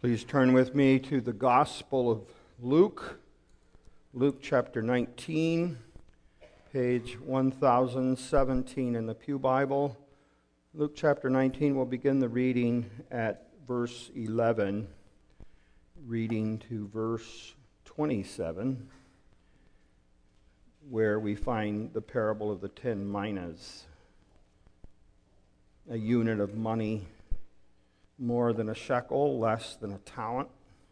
Please turn with me to the Gospel of Luke, Luke chapter 19, page 1017 in the Pew Bible. Luke chapter 19, we'll begin the reading at verse 11, reading to verse 27, where we find the parable of the 10 minas, a unit of money, more than a shekel, less than a talent.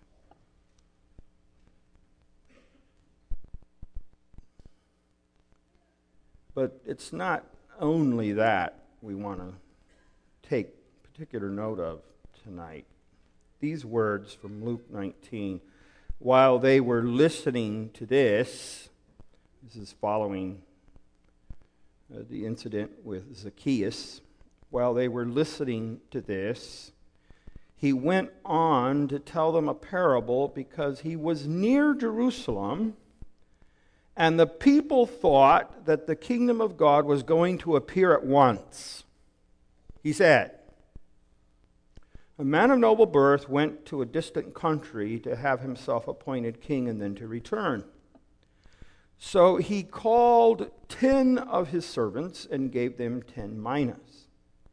But it's not only that we want to take particular note of tonight. These words from Luke 19, while they were listening to this is following the incident with Zacchaeus. While they were listening to this, he went on to tell them a parable because he was near Jerusalem, and the people thought that the kingdom of God was going to appear at once. He said, "A man of noble birth went to a distant country to have himself appointed king and then to return. So he called 10 of his servants and gave them 10 minas.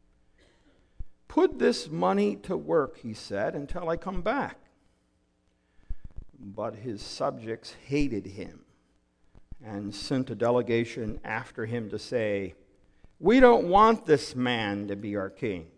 'Put this money to work,' he said, 'until I come back.' But his subjects hated him and sent a delegation after him to say, 'We don't want this man to be our king.'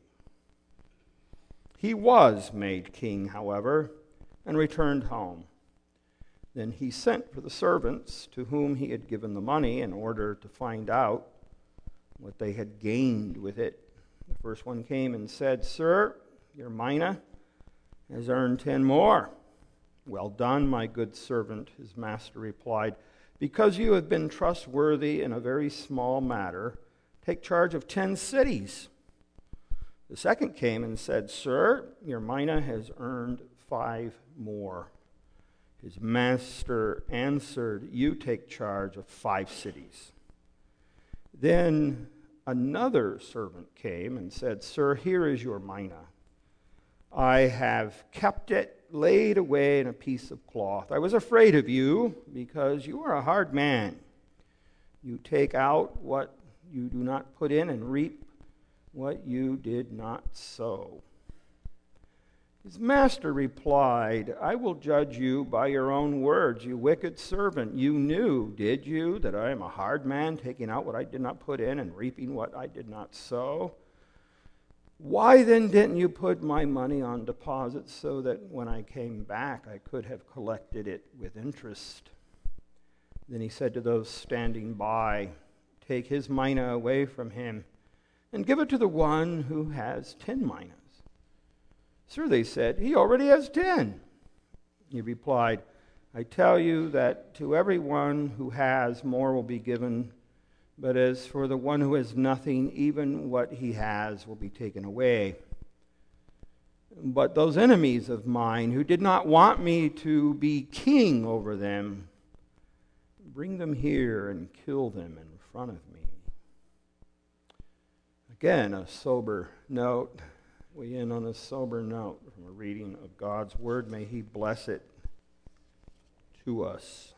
He was made king, however, and returned home. Then he sent for the servants to whom he had given the money in order to find out what they had gained with it. The first one came and said, 'Sir, your mina has earned 10 more.' 'Well done, my good servant,' his master replied. 'Because you have been trustworthy in a very small matter, take charge of 10 cities.' The second came and said, 'Sir, your mina has earned 5 more.' His master answered, 'You take charge of 5 cities.' Then another servant came and said, 'Sir, here is your mina. I have kept it laid away in a piece of cloth. I was afraid of you because you are a hard man. You take out what you do not put in and reap what you did not sow.' His master replied, 'I will judge you by your own words, you wicked servant. You knew, did you, that I am a hard man, taking out what I did not put in and reaping what I did not sow? Why then didn't you put my money on deposit so that when I came back I could have collected it with interest?' Then he said to those standing by, 'Take his mina away from him and give it to the one who has 10 minas.' 'Sir,' they said, 'he already has 10. He replied, 'I tell you that to everyone who has, more will be given. But as for the one who has nothing, even what he has will be taken away. But those enemies of mine who did not want me to be king over them, bring them here and kill them in front of me.'" Again, a sober note. We end on a sober note from a reading of God's Word. May He bless it to us.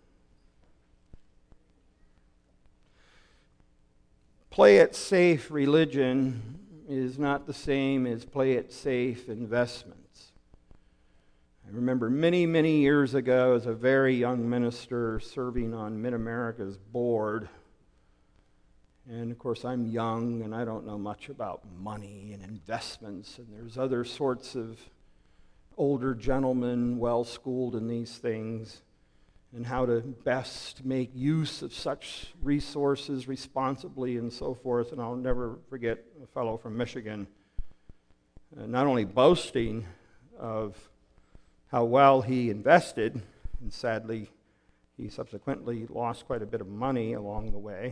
Play it safe religion is not the same as play it safe investments. I remember many, many years ago as a very young minister serving on Mid-America's board. And of course, I'm young and I don't know much about money and investments. And there's other sorts of older gentlemen well-schooled in these things and how to best make use of such resources responsibly and so forth. And I'll never forget a fellow from Michigan not only boasting of how well he invested, and sadly he subsequently lost quite a bit of money along the way.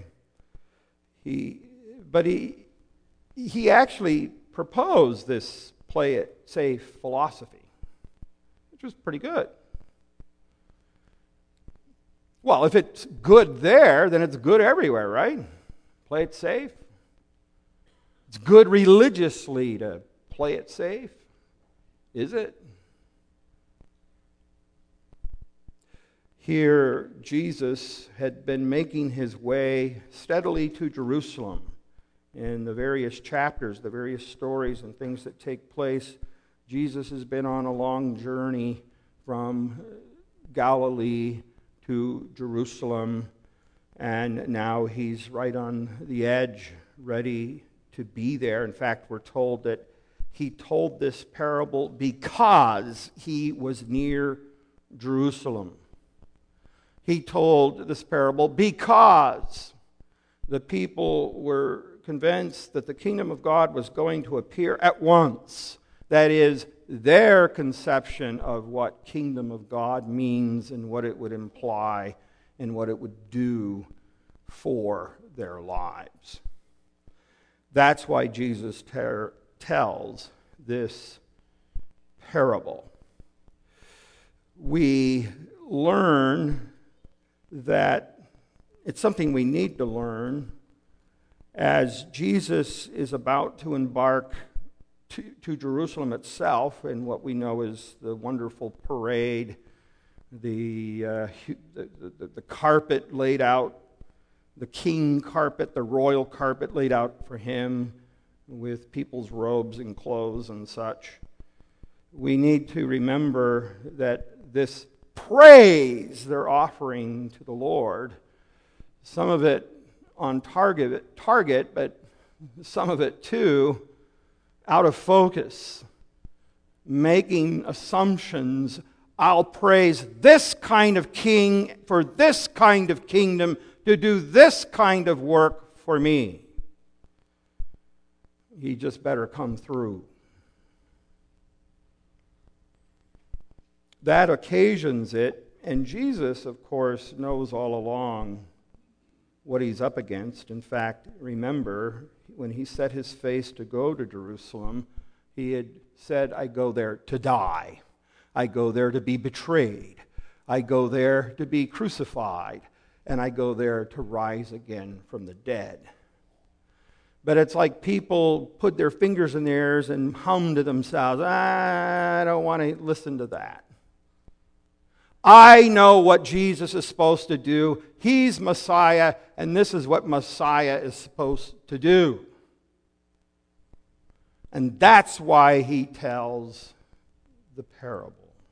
But he actually proposed this play it safe philosophy, which was pretty good. Well, if it's good there, then it's good everywhere, right? Play it safe. It's good religiously to play it safe. Is it? Here, Jesus had been making his way steadily to Jerusalem. In the various chapters, the various stories and things that take place, Jesus has been on a long journey from Galilee to Jerusalem, and now he's right on the edge, ready to be there. In fact, we're told that he told this parable because he was near Jerusalem. He told this parable because the people were convinced that the kingdom of God was going to appear at once. That is, their conception of what kingdom of God means and what it would imply and what it would do for their lives. That's why Jesus tells this parable. We learn that it's something we need to learn as Jesus is about to embark to Jerusalem itself, and what we know is the wonderful parade, the carpet laid out, the king carpet, the royal carpet laid out for him with people's robes and clothes and such. We need to remember that this praise they're offering to the Lord, some of it on target, but some of it too out of focus, making assumptions. I'll praise this kind of king for this kind of kingdom to do this kind of work for me. He just better come through. That occasions it, and Jesus, of course, knows all along what he's up against. In fact, remember, when he set his face to go to Jerusalem, he had said, I go there to die. I go there to be betrayed. I go there to be crucified. And I go there to rise again from the dead. But it's like people put their fingers in their ears and hum to themselves, I don't want to listen to that. I know what Jesus is supposed to do. He's Messiah, and this is what Messiah is supposed to do. And that's why he tells the parable.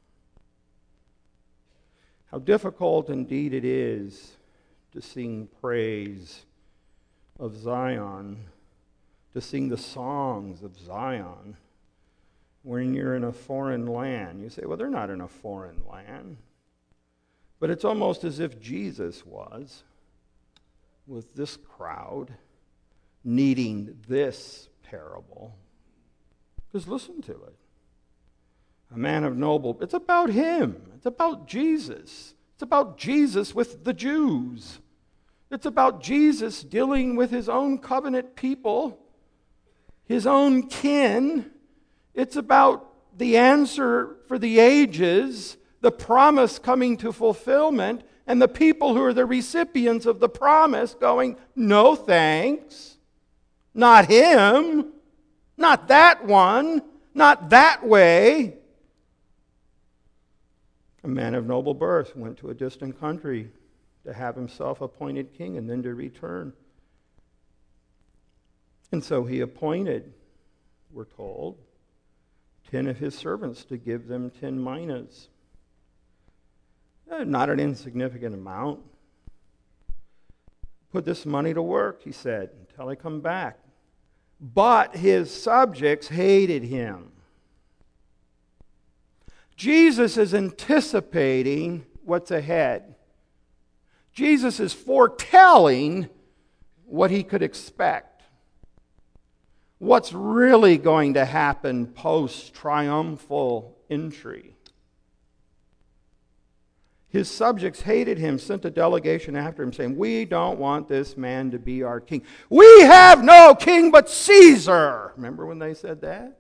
How difficult indeed it is to sing praise of Zion, to sing the songs of Zion when you're in a foreign land. You say, well, they're not in a foreign land. But it's almost as if Jesus was with this crowd needing this parable. Just listen to it. A man of noble, it's about him. It's about Jesus. It's about Jesus with the Jews. It's about Jesus dealing with his own covenant people, his own kin. It's about the answer for the ages, the promise coming to fulfillment, and the people who are the recipients of the promise going, no thanks, not him, not that one, not that way. A man of noble birth went to a distant country to have himself appointed king and then to return. And so he appointed, we're told, 10 of his servants to give them 10 minas. Not an insignificant amount. Put this money to work, he said, until I come back. But his subjects hated him. Jesus is anticipating what's ahead. Jesus is foretelling what he could expect. What's really going to happen post-triumphal entry. His subjects hated him, sent a delegation after him saying, we don't want this man to be our king. We have no king but Caesar. Remember when they said that?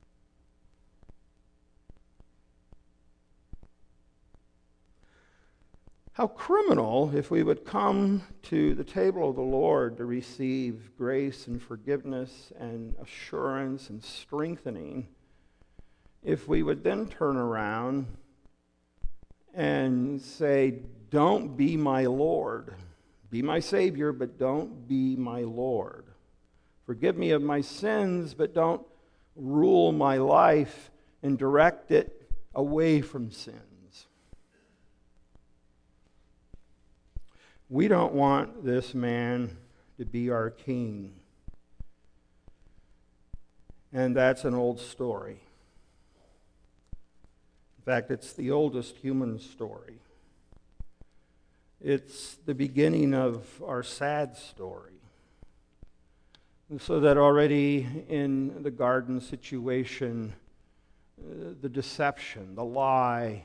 How criminal if we would come to the table of the Lord to receive grace and forgiveness and assurance and strengthening, if we would then turn around and say, don't be my Lord. Be my Savior, but don't be my Lord. Forgive me of my sins, but don't rule my life and direct it away from sins. We don't want this man to be our king. And that's an old story. In fact, it's the oldest human story. It's the beginning of our sad story. And so that already in the garden situation, the deception, the lie,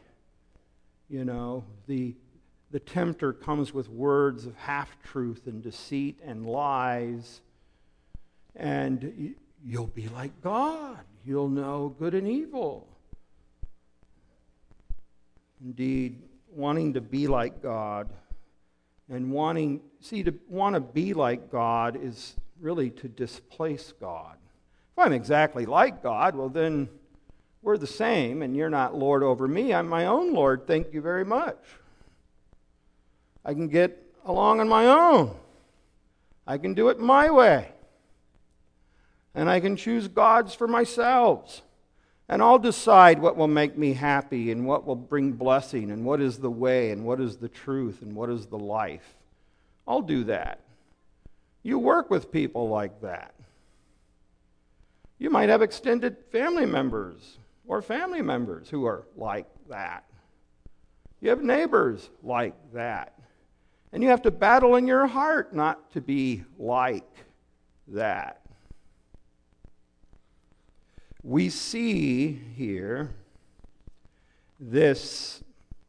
the tempter comes with words of half-truth and deceit and lies, and you'll be like God. You'll know good and evil. Indeed, wanting to be like God and to want to be like God is really to displace God. If I'm exactly like God, well then we're the same and you're not Lord over me. I'm my own Lord, thank you very much. I can get along on my own. I can do it my way. And I can choose gods for myself. And I'll decide what will make me happy and what will bring blessing and what is the way and what is the truth and what is the life. I'll do that. You work with people like that. You might have extended family members or family members who are like that. You have neighbors like that. And you have to battle in your heart not to be like that. We see here this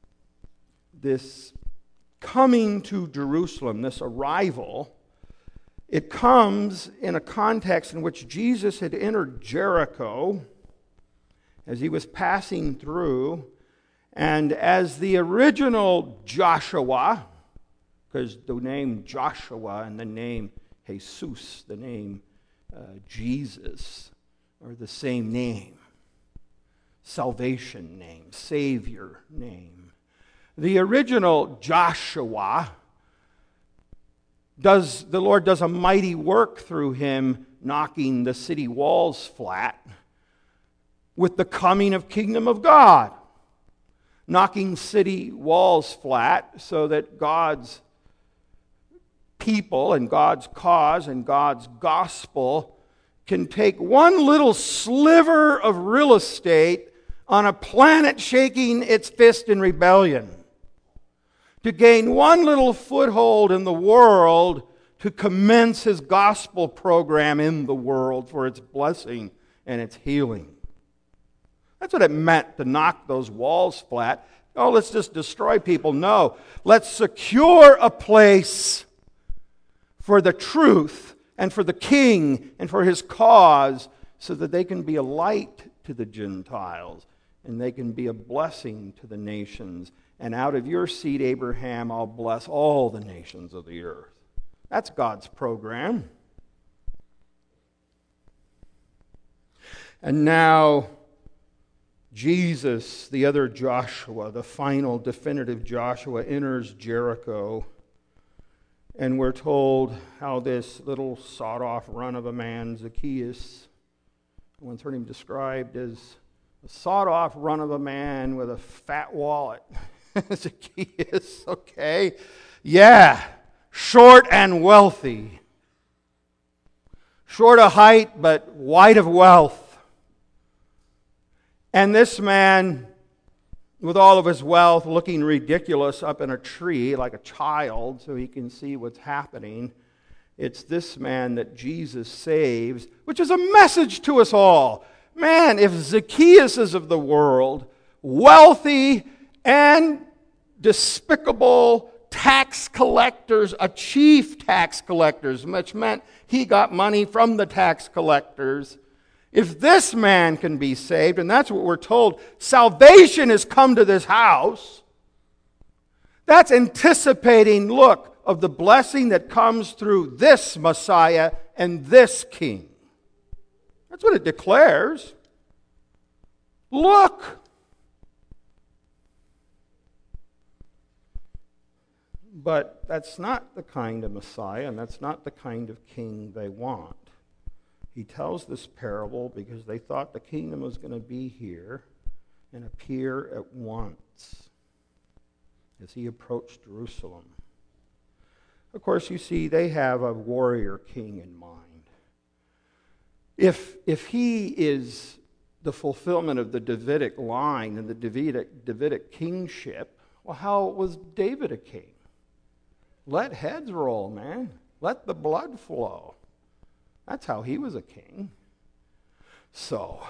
coming to Jerusalem, this arrival. It comes in a context in which Jesus had entered Jericho as he was passing through, and as the original Joshua, because the name Joshua and the name Jesus, the name Jesus, are the same name. Salvation name, Savior name. The original Joshua, the Lord does a mighty work through him, knocking the city walls flat with the coming of kingdom of God. Knocking city walls flat so that God's people and God's cause and God's gospel can take one little sliver of real estate on a planet shaking its fist in rebellion, to gain one little foothold in the world to commence his gospel program in the world for its blessing and its healing. That's what it meant to knock those walls flat. Oh, let's just destroy people. No, let's secure a place for the truth and for the king and for his cause so that they can be a light to the Gentiles and they can be a blessing to the nations. And out of your seed, Abraham, I'll bless all the nations of the earth. That's God's program. And now, Jesus, the other Joshua, the final definitive Joshua, enters Jericho. And we're told how this little sawed-off run of a man, Zacchaeus, I once heard him described as a sawed-off run of a man with a fat wallet. Zacchaeus, okay. Yeah, short and wealthy. Short of height, but wide of wealth. And this man, with all of his wealth, looking ridiculous up in a tree like a child so he can see what's happening. It's this man that Jesus saves, which is a message to us all. Man, if Zacchaeus is of the world, wealthy and despicable tax collectors, a chief tax collectors, which meant he got money from the tax collectors. If this man can be saved, and that's what we're told, salvation has come to this house, that's anticipating, look, of the blessing that comes through this Messiah and this King. That's what it declares. Look. But that's not the kind of Messiah, and that's not the kind of king they want. He tells this parable because they thought the kingdom was going to be here and appear at once as he approached Jerusalem. Of course, you see, they have a warrior king in mind. If he is the fulfillment of the Davidic line and the Davidic kingship, well, how was David a king? Let heads roll, man. Let the blood flow. That's how he was a king. So,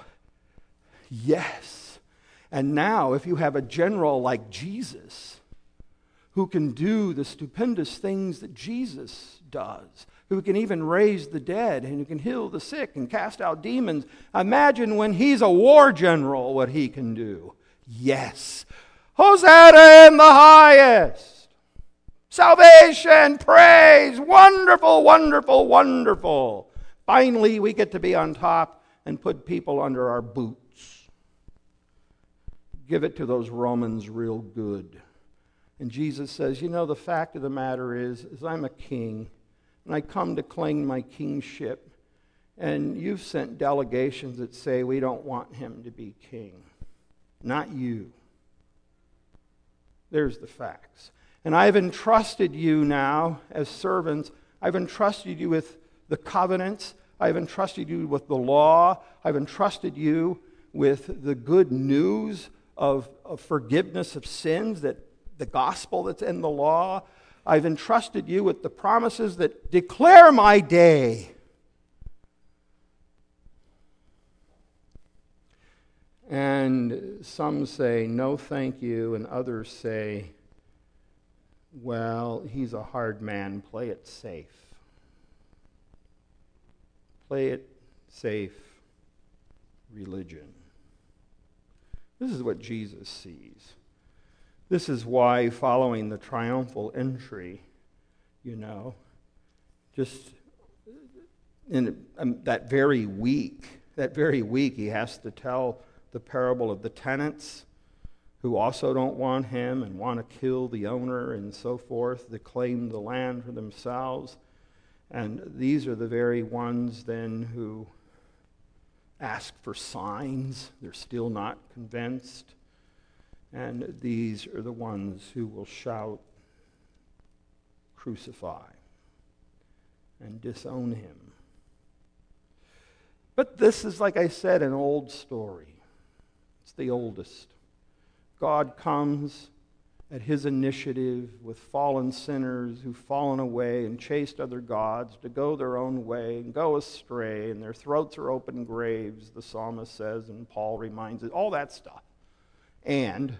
yes. And now, if you have a general like Jesus, who can do the stupendous things that Jesus does, who can even raise the dead, and who can heal the sick and cast out demons, imagine when he's a war general what he can do. Yes. Hosanna in the highest. Salvation, praise, wonderful, wonderful, wonderful. Finally, we get to be on top and put people under our boots. Give it to those Romans real good. And Jesus says, you know, the fact of the matter is I'm a king, and I come to claim my kingship, and you've sent delegations that say we don't want him to be king. Not you. There's the facts. And I've entrusted you now as servants. I've entrusted you with the covenants. I've entrusted you with the law. I've entrusted you with the good news of forgiveness of sins, that the gospel that's in the law. I've entrusted you with the promises that declare my day. And some say, no, thank you. And others say, well, he's a hard man. Play it safe. Play it safe religion. This is what Jesus sees. This is why, following the triumphal entry, just in that very week, he has to tell the parable of the tenants who also don't want him and want to kill the owner and so forth, to claim the land for themselves. And these are the very ones then who ask for signs. They're still not convinced. And these are the ones who will shout, crucify, and disown him. But this is, like I said, an old story. It's the oldest. God comes at his initiative with fallen sinners who've fallen away and chased other gods to go their own way and go astray, and their throats are open graves, the psalmist says, and Paul reminds us, all that stuff. And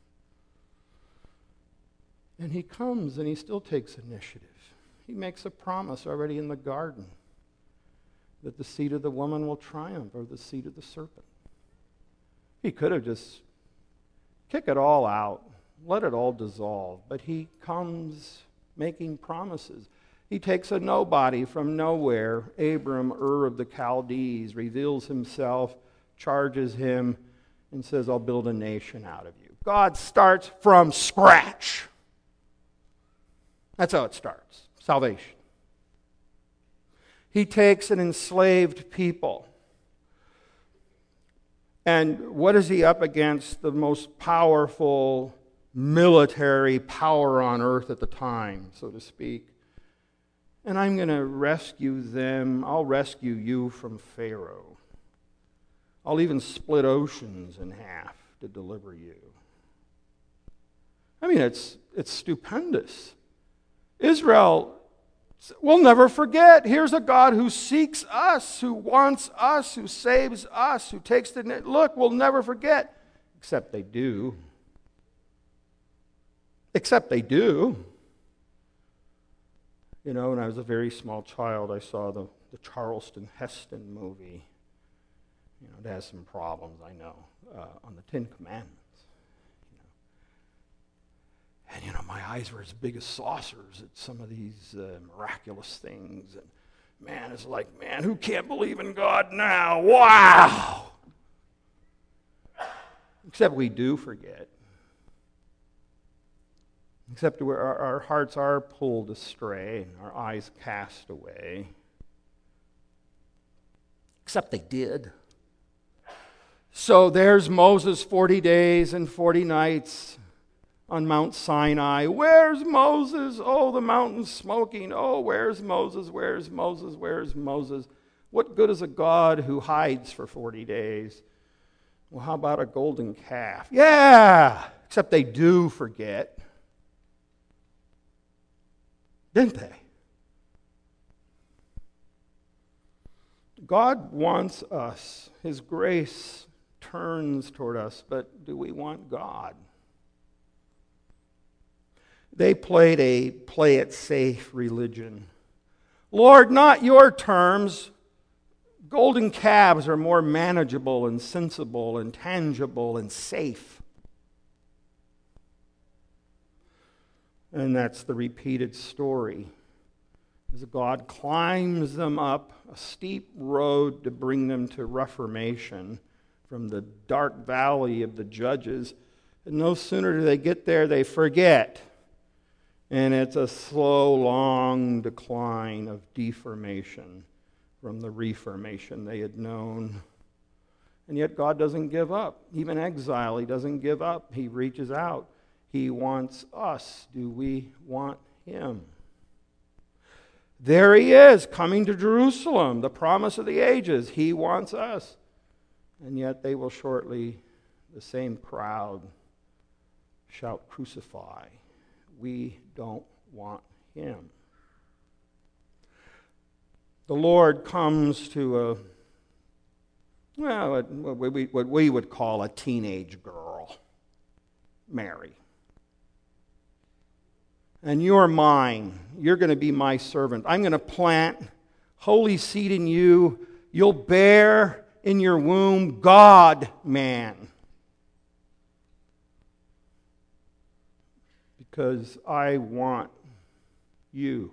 he comes and he still takes initiative. He makes a promise already in the garden that the seed of the woman will triumph over the seed of the serpent. He could have just kicked it all out, let it all dissolve, but he comes making promises. He takes a nobody from nowhere, Abram, Ur of the Chaldees, reveals himself, charges him, and says, I'll build a nation out of you. God starts from scratch. That's how it starts. Salvation. He takes an enslaved people. And what is he up against? The most powerful military power on earth at the time, so to speak. And I'm going to rescue them. I'll rescue you from Pharaoh. I'll even split oceans in half to deliver you. I mean, it's stupendous. Israel will never forget. Here's a God who seeks us, who wants us, who saves us, who takes the... Look, we'll never forget. Except they do. Except they do. You know, when I was a very small child, I saw the Charleston Heston movie. You know, it has some problems, I know, on the Ten Commandments. And, my eyes were as big as saucers at some of these miraculous things. And, man, it's like, man, who can't believe in God now? Wow! Except we do forget. except where our hearts are pulled astray and our eyes cast away. Except they did. So there's Moses 40 days and 40 nights on Mount Sinai. Where's Moses? Oh, the mountain's smoking. Oh, where's Moses? Where's Moses? Where's Moses? What good is a God who hides for 40 days? Well, how about a golden calf? Yeah, except they do forget. Didn't they? God wants us. His grace turns toward us, but do we want God? They played a play-it-safe religion. Lord, not your terms. Golden calves are more manageable and sensible and tangible and safe. And that's the repeated story. As God climbs them up a steep road to bring them to reformation from the dark valley of the judges. And no sooner do they get there, they forget. And it's a slow, long decline of deformation from the reformation they had known. And yet God doesn't give up. Even exile, he doesn't give up. He reaches out. He wants us. Do we want him? There he is, coming to Jerusalem, the promise of the ages. He wants us. And yet they will shortly, the same crowd, shout, "Crucify." We don't want him. The Lord comes to what we would call a teenage girl, Mary. And you're mine. You're going to be my servant. I'm going to plant holy seed in you. You'll bear in your womb God-man. Because I want you.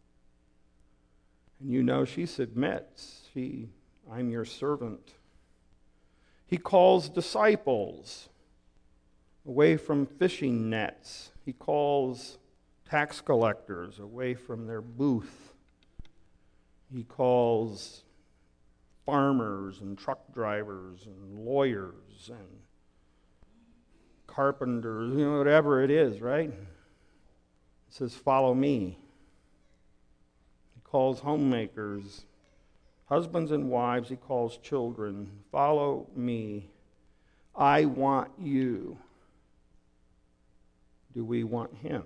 And you know she submits. I'm your servant. He calls disciples away from fishing nets. He calls tax collectors away from their booth. He calls farmers and truck drivers and lawyers and carpenters, whatever it is, right? It says, "Follow me." He calls homemakers, husbands and wives. He calls children, "Follow me. I want you." Do we want him?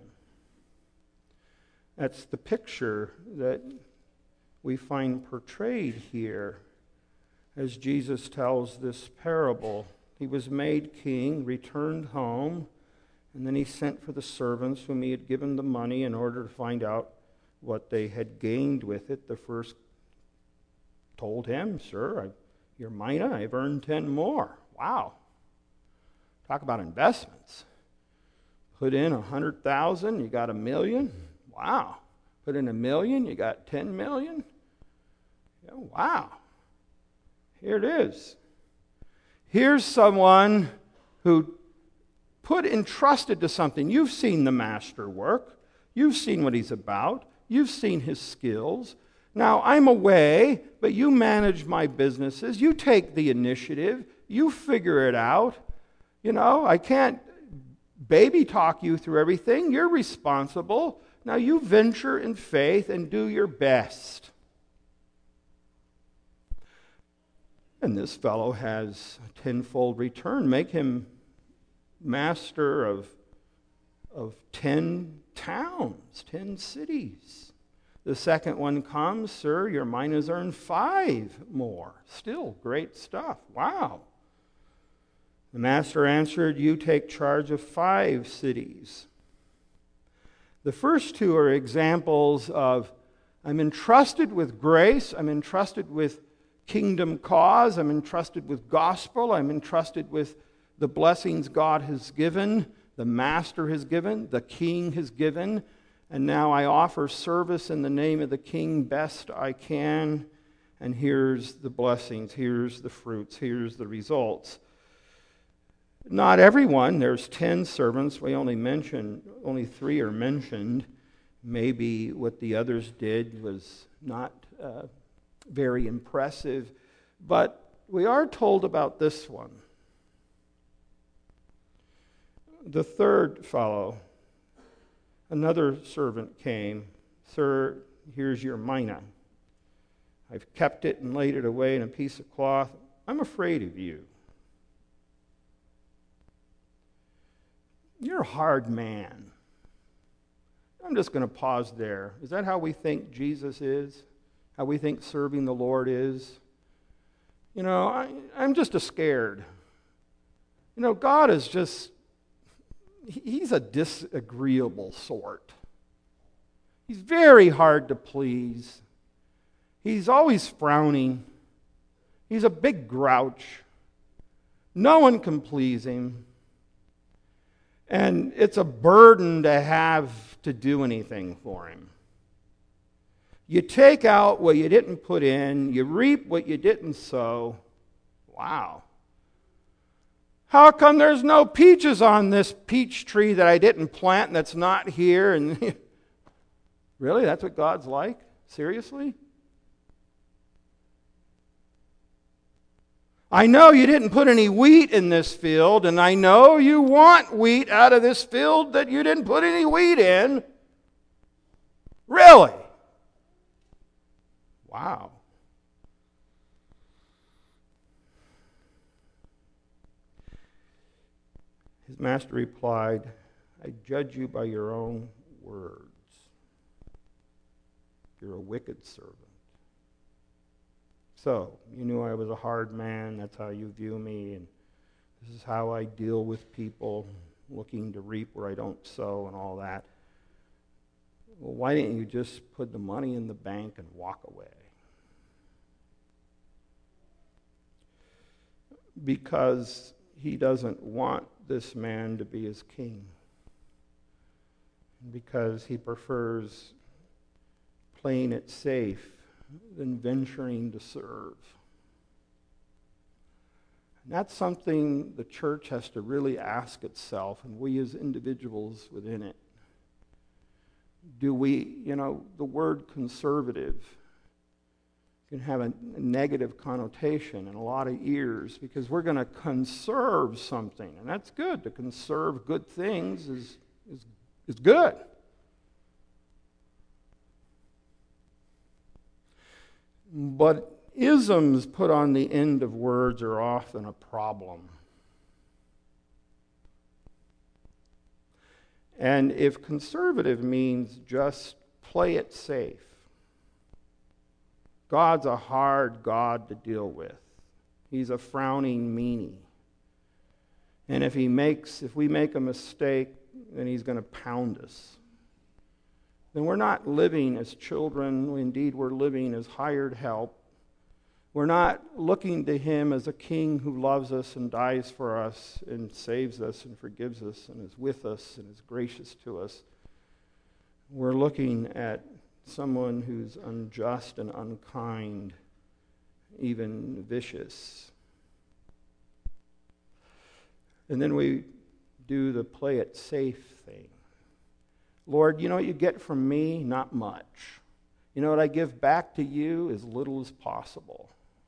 That's the picture that we find portrayed here as Jesus tells this parable. He was made king, returned home, and then he sent for the servants whom he had given the money in order to find out what they had gained with it. The first told him, "Sir, you're mina, I've earned 10 more. Wow. Talk about investments. Put in 100,000, you got 1 million. Wow. Put in 1 million, you got 10 million. Yeah, wow. Here it is. Here's someone who entrusted to something. You've seen the master work. You've seen what he's about. You've seen his skills. Now, I'm away, but you manage my businesses. You take the initiative. You figure it out. I can't baby talk you through everything. You're responsible. Now, you venture in faith and do your best. And this fellow has a tenfold return. Make him master of 10 towns, 10 cities. The second one comes, "Sir, your mine has earned 5 more. Still great stuff. Wow. The master answered, "You take charge of 5 cities. The first 2 are examples of, I'm entrusted with grace, I'm entrusted with kingdom cause, I'm entrusted with gospel, I'm entrusted with the blessings God has given, the master has given, the king has given, and now I offer service in the name of the king best I can, and here's the blessings, here's the fruits, here's the results." Not everyone. There's 10 servants. Only 3 are mentioned. Maybe what the others did was not very impressive. But we are told about this one. The third fellow, another servant came. Sir, here's your mina. I've kept it and laid it away in a piece of cloth. I'm afraid of you. You're a hard man. I'm just going to pause there. Is that how we think Jesus is? How we think serving the Lord is? I'm just scared. God is just, he's a disagreeable sort. He's very hard to please. He's always frowning. He's a big grouch. No one can please him. And it's a burden to have to do anything for him. You take out what you didn't put in, you reap what you didn't sow. Wow. How come there's no peaches on this peach tree that I didn't plant and that's not here? And really, that's what God's like? Seriously? I know you didn't put any wheat in this field, and I know you want wheat out of this field that you didn't put any wheat in. Really? Wow. His master replied, I judge you by your own words. You're a wicked servant. So, you knew I was a hard man, that's how you view me, and this is how I deal with people looking to reap where I don't sow and all that. Well, why didn't you just put the money in the bank and walk away? Because he doesn't want this man to be his king. Because he prefers playing it safe than venturing to serve. And that's something the church has to really ask itself, and we as individuals within it. Do we, the word conservative can have a negative connotation in a lot of ears because we're going to conserve something, and that's good. To conserve good things is good. But isms put on the end of words are often a problem. And if conservative means just play it safe, God's a hard God to deal with. He's a frowning meanie. And if we make a mistake, then he's going to pound us. Then we're not living as children. Indeed, we're living as hired help. We're not looking to him as a king who loves us and dies for us and saves us and forgives us and is with us and is gracious to us. We're looking at someone who's unjust and unkind, even vicious. And then we do the play it safe thing. Lord, you know what you get from me? Not much. You know what I give back to you? As little as possible.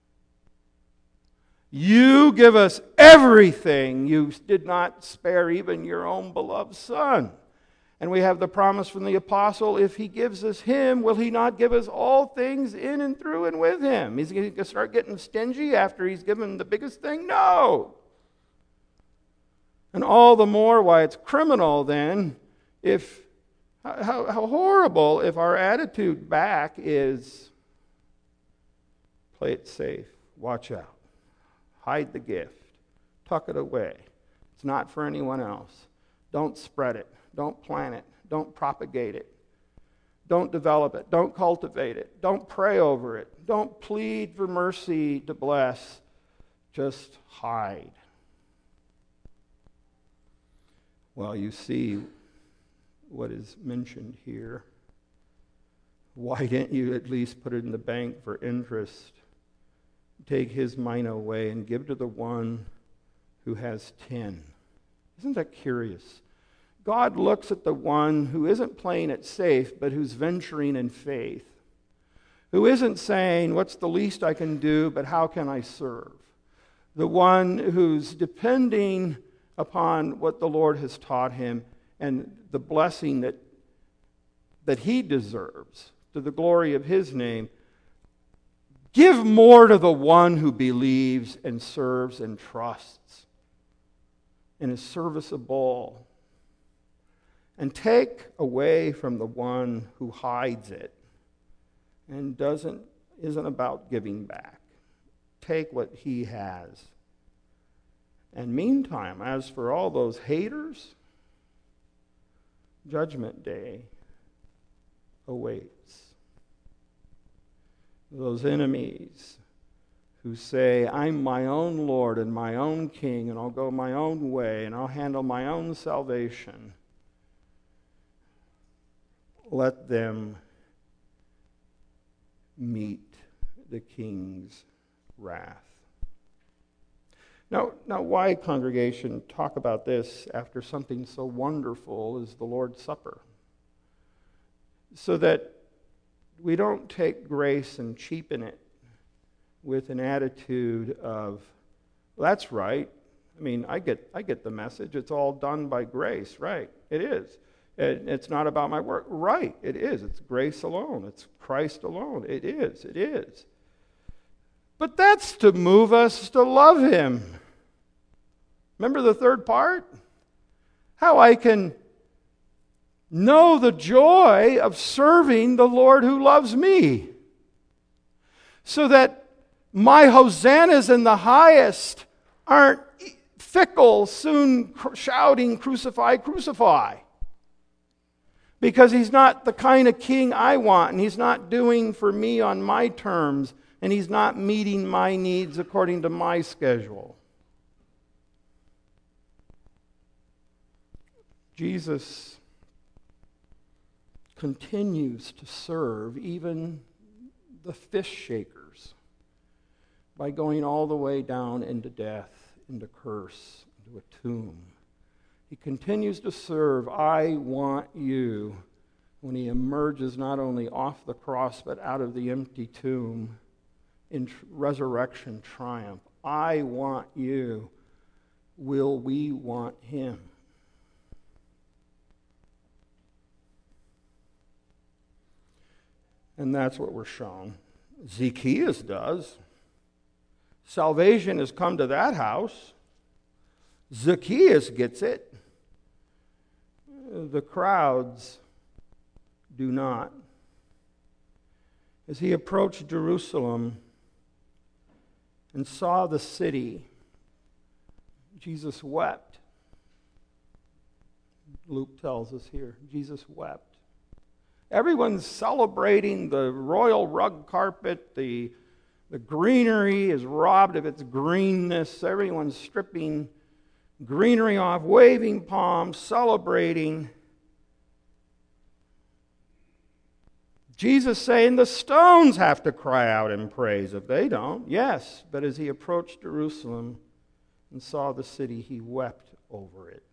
You give us everything. You did not spare even your own beloved Son. And we have the promise from the apostle, if he gives us him, will he not give us all things in and through and with him? He's going to start getting stingy after he's given the biggest thing? No. And all the more why it's criminal then, how horrible if our attitude back is play it safe, watch out, hide the gift, tuck it away. It's not for anyone else. Don't spread it. Don't plant it. Don't propagate it. Don't develop it. Don't cultivate it. Don't pray over it. Don't plead for mercy to bless. Just hide. Well, you see what is mentioned here. Why didn't you at least put it in the bank for interest? Take his mina away and give to the one who has 10. Isn't that curious? God looks at the one who isn't playing it safe, but who's venturing in faith, who isn't saying, what's the least I can do, but how can I serve? The one who's depending upon what the Lord has taught him and the blessing that he deserves to the glory of his name. Give more to the one who believes and serves and trusts and is serviceable. And take away from the one who hides it and isn't about giving back. Take what he has. And meantime, as for all those haters, Judgment Day awaits. Those enemies who say, I'm my own Lord and my own King, and I'll go my own way, and I'll handle my own salvation. Let them meet the King's wrath. Now, why, congregation, talk about this after something so wonderful as the Lord's Supper? So that we don't take grace and cheapen it with an attitude of, that's right. I mean, I get the message. It's all done by grace. Right, it is. It's not about my work. Right, it is. It's grace alone. It's Christ alone. It is. But that's to move us to love him. Remember the third part? How I can know the joy of serving the Lord who loves me. So that my hosannas in the highest aren't fickle, soon shouting, crucify, crucify. Because he's not the kind of king I want, and he's not doing for me on my terms, and he's not meeting my needs according to my schedule. Jesus continues to serve even the fish shakers by going all the way down into death, into curse, into a tomb. He continues to serve, I want you, when he emerges not only off the cross but out of the empty tomb in resurrection triumph. I want you. Will we want him? And that's what we're shown. Zacchaeus does. Salvation has come to that house. Zacchaeus gets it. The crowds do not. As he approached Jerusalem and saw the city, Jesus wept. Luke tells us here, Jesus wept. Everyone's celebrating the royal rug carpet. The greenery is robbed of its greenness. Everyone's stripping greenery off, waving palms, celebrating. Jesus saying the stones have to cry out in praise. If they don't, yes. But as he approached Jerusalem and saw the city, he wept over it.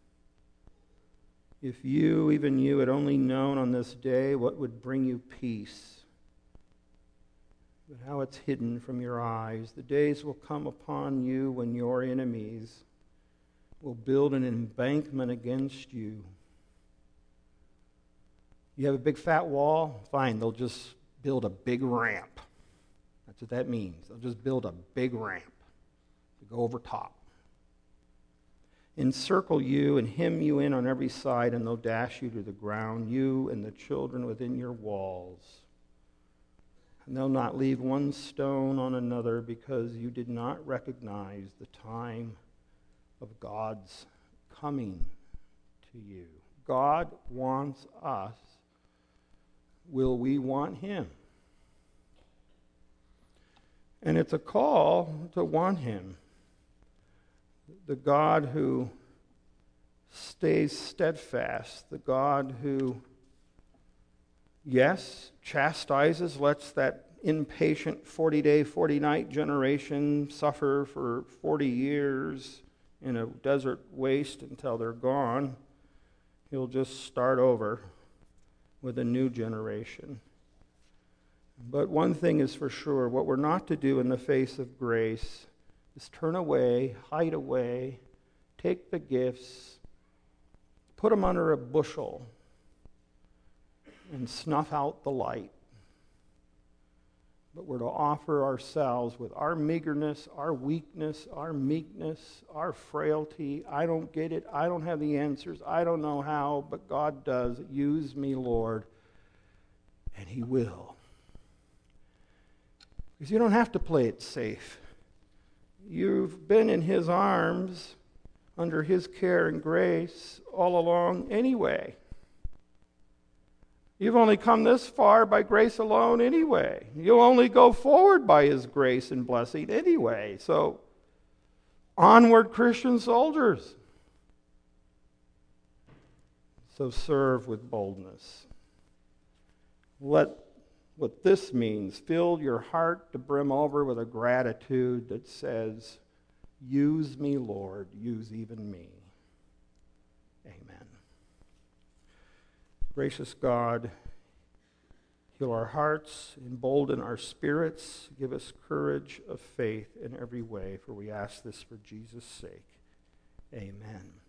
If you, even you, had only known on this day what would bring you peace, but how it's hidden from your eyes. The days will come upon you when your enemies will build an embankment against you. You have a big fat wall? Fine, they'll just build a big ramp. That's what that means. They'll just build a big ramp to go over top. Encircle you and hem you in on every side, and they'll dash you to the ground, you and the children within your walls. And they'll not leave one stone on another, because you did not recognize the time of God's coming to you. God wants us. Will we want him? And it's a call to want him. The God who stays steadfast, the God who, yes, chastises, lets that impatient 40-day, 40-night generation suffer for 40 years in a desert waste until they're gone. He'll just start over with a new generation. But one thing is for sure, what we're not to do in the face of grace is turn away, hide away, take the gifts, put them under a bushel, and snuff out the light. But we're to offer ourselves with our meagerness, our weakness, our meekness, our frailty. I don't get it. I don't have the answers. I don't know how, but God does. Use me, Lord. And He will. Because you don't have to play it safe. You've been in His arms, under His care and grace all along anyway. You've only come this far by grace alone anyway. You'll only go forward by His grace and blessing anyway. So, onward, Christian soldiers. So serve with boldness. Let what this means fill your heart to brim over with a gratitude that says, use me, Lord, use even me. Amen. Gracious God, heal our hearts, embolden our spirits, give us courage of faith in every way, for we ask this for Jesus' sake. Amen.